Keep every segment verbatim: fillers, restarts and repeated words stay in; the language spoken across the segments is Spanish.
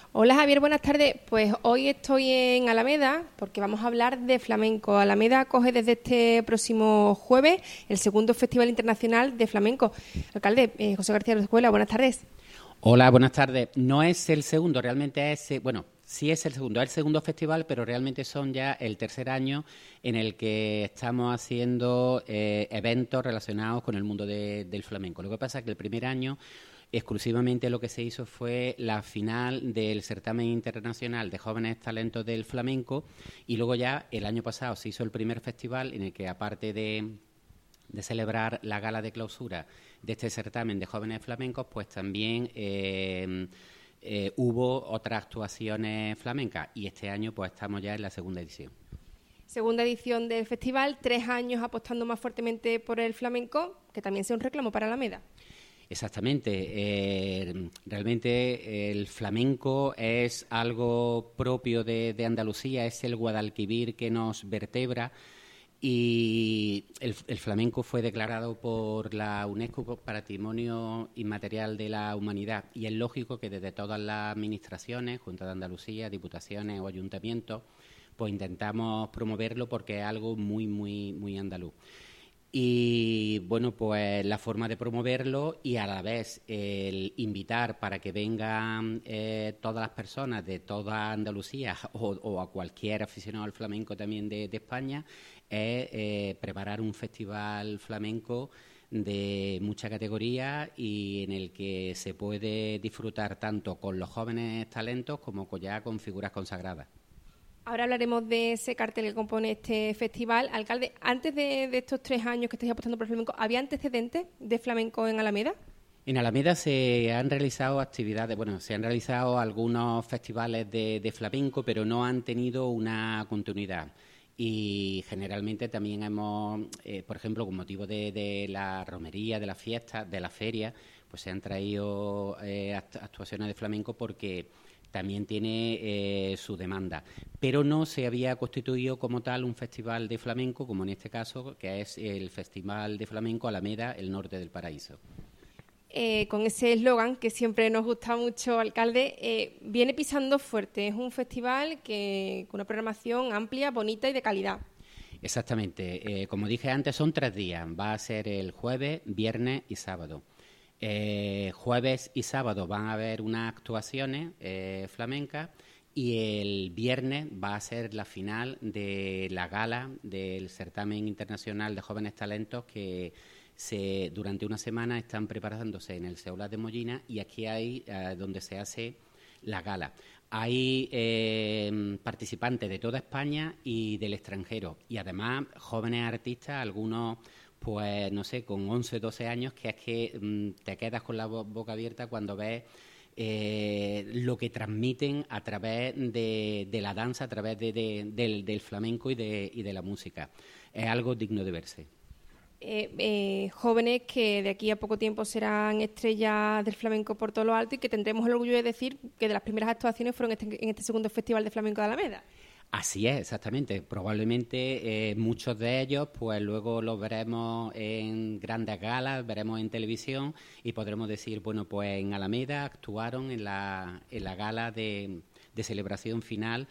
Hola Javier, buenas tardes. Pues hoy estoy en Alameda porque vamos a hablar de flamenco. Alameda acoge desde este próximo jueves el segundo Festival Internacional de Flamenco. Alcalde, eh, José García de la Escuela, buenas tardes. Hola, buenas tardes. No es el segundo, realmente es, eh, bueno, sí es el segundo, es el segundo festival, pero realmente son ya el tercer año en el que estamos haciendo eh, eventos relacionados con el mundo de, del flamenco. Lo que pasa es que el primer año exclusivamente lo que se hizo fue la final del certamen internacional de jóvenes talentos del flamenco y luego ya el año pasado se hizo el primer festival en el que aparte de, de celebrar la gala de clausura de este certamen de jóvenes flamencos, pues también eh, eh, hubo otras actuaciones flamencas y este año pues estamos ya en la segunda edición. Segunda edición del festival, tres años apostando más fuertemente por el flamenco, que también sea un reclamo para Alameda. Exactamente. Eh, realmente el flamenco es algo propio de, de Andalucía, es el Guadalquivir que nos vertebra y el, el flamenco fue declarado por la UNESCO Patrimonio Inmaterial de la Humanidad y es lógico que desde todas las administraciones, Junta de Andalucía, diputaciones o ayuntamientos, pues intentamos promoverlo porque es algo muy, muy, muy andaluz. Y bueno, pues la forma de promoverlo y a la vez el invitar para que vengan eh, todas las personas de toda Andalucía o, o a cualquier aficionado al flamenco también de, de España es eh, preparar un festival flamenco de mucha categoría y en el que se puede disfrutar tanto con los jóvenes talentos como ya con figuras consagradas. Ahora hablaremos de ese cartel que compone este festival. Alcalde, antes de, de estos tres años que estáis apostando por el flamenco, ¿había antecedentes de flamenco en Alameda? En Alameda se han realizado actividades, bueno, se han realizado algunos festivales de, de flamenco, pero no han tenido una continuidad. Y generalmente también hemos, eh, por ejemplo, con motivo de, de la romería, de la fiesta, de la feria, pues se han traído eh, actuaciones de flamenco porque también tiene eh, su demanda, pero no se había constituido como tal un festival de flamenco, como en este caso, que es el Festival de Flamenco Alameda, el Norte del Paraíso. Eh, con ese eslogan que siempre nos gusta mucho, alcalde, eh, viene pisando fuerte. Es un festival que con una programación amplia, bonita y de calidad. Exactamente. Eh, como dije antes, son tres días. Va a ser el jueves, viernes y sábado. Eh, jueves y sábado van a haber unas actuaciones eh, flamencas y el viernes va a ser la final de la gala del certamen internacional de jóvenes talentos que se, durante una semana están preparándose en el Seulat de Mollina y aquí hay eh, donde se hace la gala. Hay eh, participantes de toda España y del extranjero y además jóvenes artistas, algunos pues no sé, con once, doce años, que es que mmm, te quedas con la bo boca abierta cuando ves eh, lo que transmiten a través de, de la danza, a través de, de, del, del flamenco y de, y de la música. Es algo digno de verse. Eh, eh, jóvenes que de aquí a poco tiempo serán estrellas del flamenco por todo lo alto y que tendremos el orgullo de decir que de las primeras actuaciones fueron este, en este segundo Festival de Flamenco de Alameda. Así es, exactamente. Probablemente eh, muchos de ellos, pues luego los veremos en grandes galas, veremos en televisión y podremos decir, bueno, pues en Alameda actuaron en la, en la gala de, de celebración final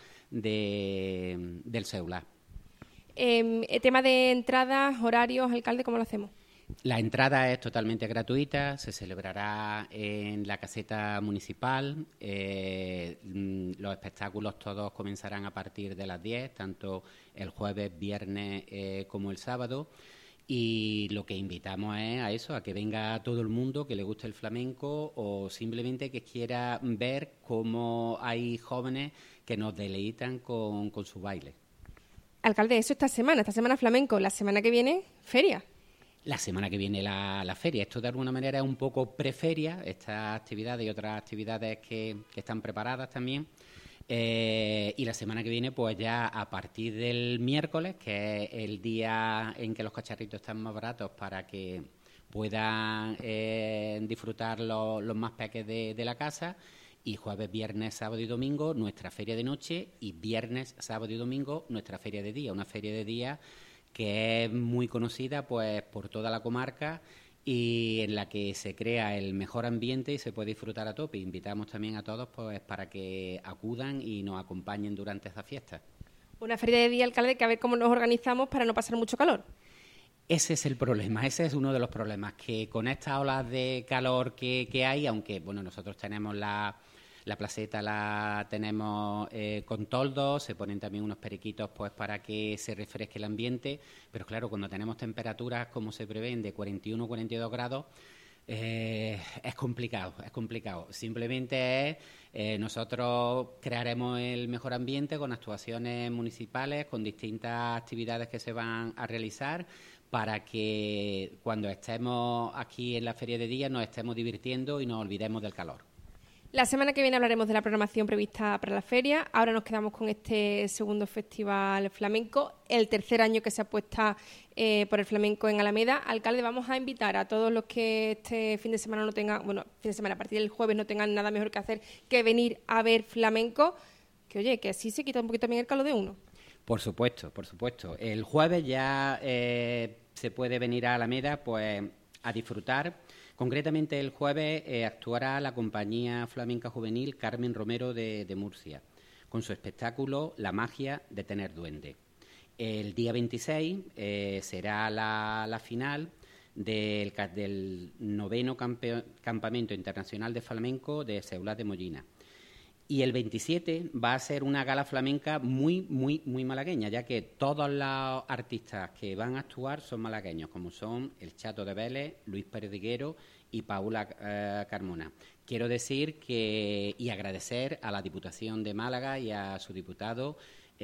de, del Seulat. Eh, el tema de entradas, horarios, alcalde, ¿cómo lo hacemos? La entrada es totalmente gratuita, se celebrará en la caseta municipal, eh, los espectáculos todos comenzarán a partir de las diez, tanto el jueves, viernes eh, como el sábado, y lo que invitamos es a eso, a que venga todo el mundo que le guste el flamenco o simplemente que quiera ver cómo hay jóvenes que nos deleitan con, con su baile. Alcalde, eso esta semana, esta semana flamenco, la semana que viene, feria. La semana que viene la, la feria. Esto de alguna manera es un poco preferia, estas actividades y otras actividades que, que están preparadas también. Eh, y la semana que viene, pues ya a partir del miércoles, que es el día en que los cacharritos están más baratos para que puedan eh, disfrutar los, los más peques de, de la casa. Y jueves, viernes, sábado y domingo, nuestra feria de noche. Y viernes, sábado y domingo, nuestra feria de día. Una feria de día que es muy conocida pues por toda la comarca y en la que se crea el mejor ambiente y se puede disfrutar a tope. Invitamos también a todos pues para que acudan y nos acompañen durante esta fiesta. Una feria de día, alcalde, que a ver cómo nos organizamos para no pasar mucho calor. Ese es el problema, ese es uno de los problemas, que con estas olas de calor que, que hay, aunque bueno, nosotros tenemos la, la placeta, la tenemos eh, con toldos, se ponen también unos periquitos pues para que se refresque el ambiente, pero claro, cuando tenemos temperaturas como se prevén de cuarenta y uno a cuarenta y dos grados, eh, es complicado, es complicado. Simplemente es, eh, nosotros crearemos el mejor ambiente con actuaciones municipales, con distintas actividades que se van a realizar, para que cuando estemos aquí en la Feria de Día nos estemos divirtiendo y nos olvidemos del calor. La semana que viene hablaremos de la programación prevista para la feria. Ahora nos quedamos con este segundo festival flamenco, el tercer año que se apuesta eh, por el flamenco en Alameda. Alcalde, vamos a invitar a todos los que este fin de semana no tengan, bueno, fin de semana a partir del jueves no tengan nada mejor que hacer que venir a ver flamenco, que oye, que así se quita un poquito también el calor de uno. Por supuesto, por supuesto. El jueves ya eh, se puede venir a Alameda pues a disfrutar. Concretamente el jueves eh, actuará la compañía flamenca juvenil Carmen Romero de, de Murcia, con su espectáculo La magia de tener duende. El día veintiséis eh, será la, la final del, del noveno campe, Campamento Internacional de Flamenco de Seulas de Mollina. Y el veintisiete va a ser una gala flamenca muy, muy, muy malagueña, ya que todos los artistas que van a actuar son malagueños, como son el Chato de Vélez, Luis Pérez de Higuero y Paula eh, Carmona. Quiero decir que y agradecer a la Diputación de Málaga y a su diputado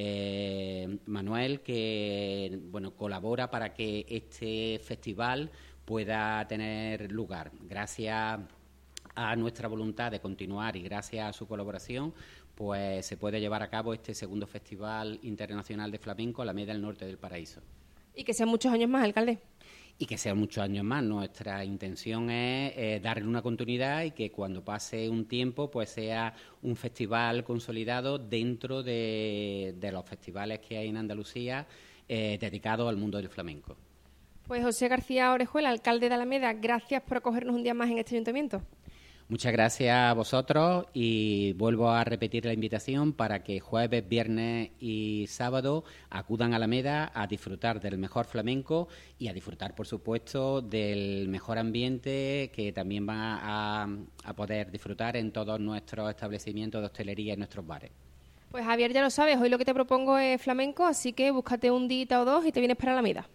eh, Manuel, que bueno colabora para que este festival pueda tener lugar. Gracias a nuestra voluntad de continuar y gracias a su colaboración, pues se puede llevar a cabo este segundo Festival Internacional de Flamenco Alameda del Norte del Paraíso. Y que sean muchos años más, alcalde. Y que sean muchos años más. Nuestra intención es eh, darle una continuidad y que cuando pase un tiempo pues sea un festival consolidado dentro de, de los festivales que hay en Andalucía eh, dedicados al mundo del flamenco. Pues José García Orejuela, alcalde de Alameda, gracias por acogernos un día más en este ayuntamiento. Muchas gracias a vosotros y vuelvo a repetir la invitación para que jueves, viernes y sábado acudan a Alameda a disfrutar del mejor flamenco y a disfrutar, por supuesto, del mejor ambiente que también van a, a poder disfrutar en todos nuestros establecimientos de hostelería y nuestros bares. Pues Javier, ya lo sabes, hoy lo que te propongo es flamenco, así que búscate un día o dos y te vienes para Alameda.